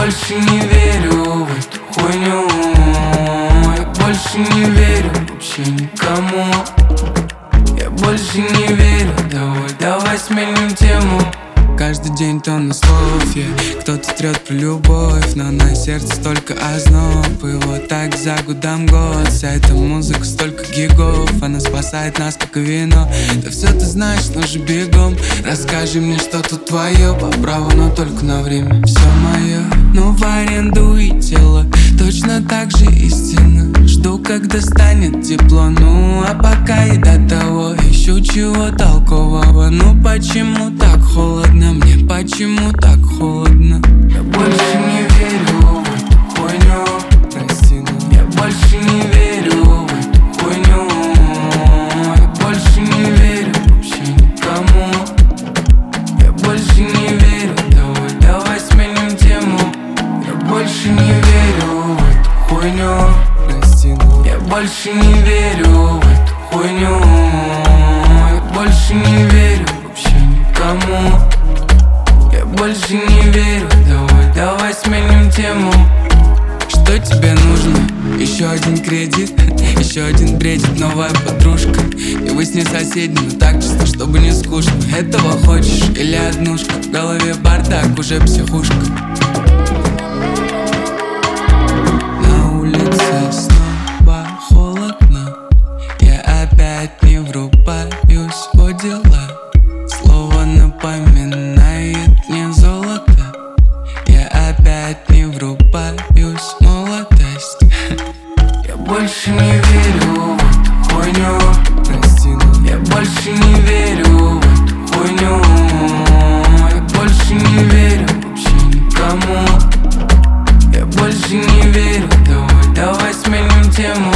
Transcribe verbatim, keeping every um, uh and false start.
больше не верю в эту хуйню. Я больше не верю вообще никому. Я больше не верю, давай, давай сменим тему. Каждый день тонна слов, yeah. Кто-то трет про любовь, но на сердце столько озноб. И вот так за годом год. Вся эта музыка, столько гигов. Она спасает нас, как и вино. Да все ты знаешь, но же бегом. Расскажи мне, что тут твое по праву, но только на время. Все мое, но в аренду и тело точно так же истинно. Жду, когда станет тепло. Ну, а пока и до того ищу чего толкового. Ну, почему так холодно? Мне почему так холодно? Я больше не верю в эту хуйню. Прости, но я больше не верю в эту хуйню. Я больше не верю вообще никому. Я больше не верю, давай, давай сменим тему. Я больше не верю в эту хуйню. Прости, но я больше не верю в эту хуйню. Я больше не верю вообще никому. Я больше не верю, давай, давай сменим тему. что тебе нужно? Еще один кредит, еще один бредит новая подружка. И вы с ней соседи, но так чисто, чтобы не скучно. Этого хочешь или однушка? В голове бардак, уже психушка. На улице снова холодно. Я опять не врубаюсь в дела. Слово напоминает мне золото. Я опять не врубаюсь в молодость. Я больше не верю в эту хуйню. Прости, но я больше не верю в эту хуйню. Я больше не верю вообще никому. Я больше не верю, давай, давай сменим тему.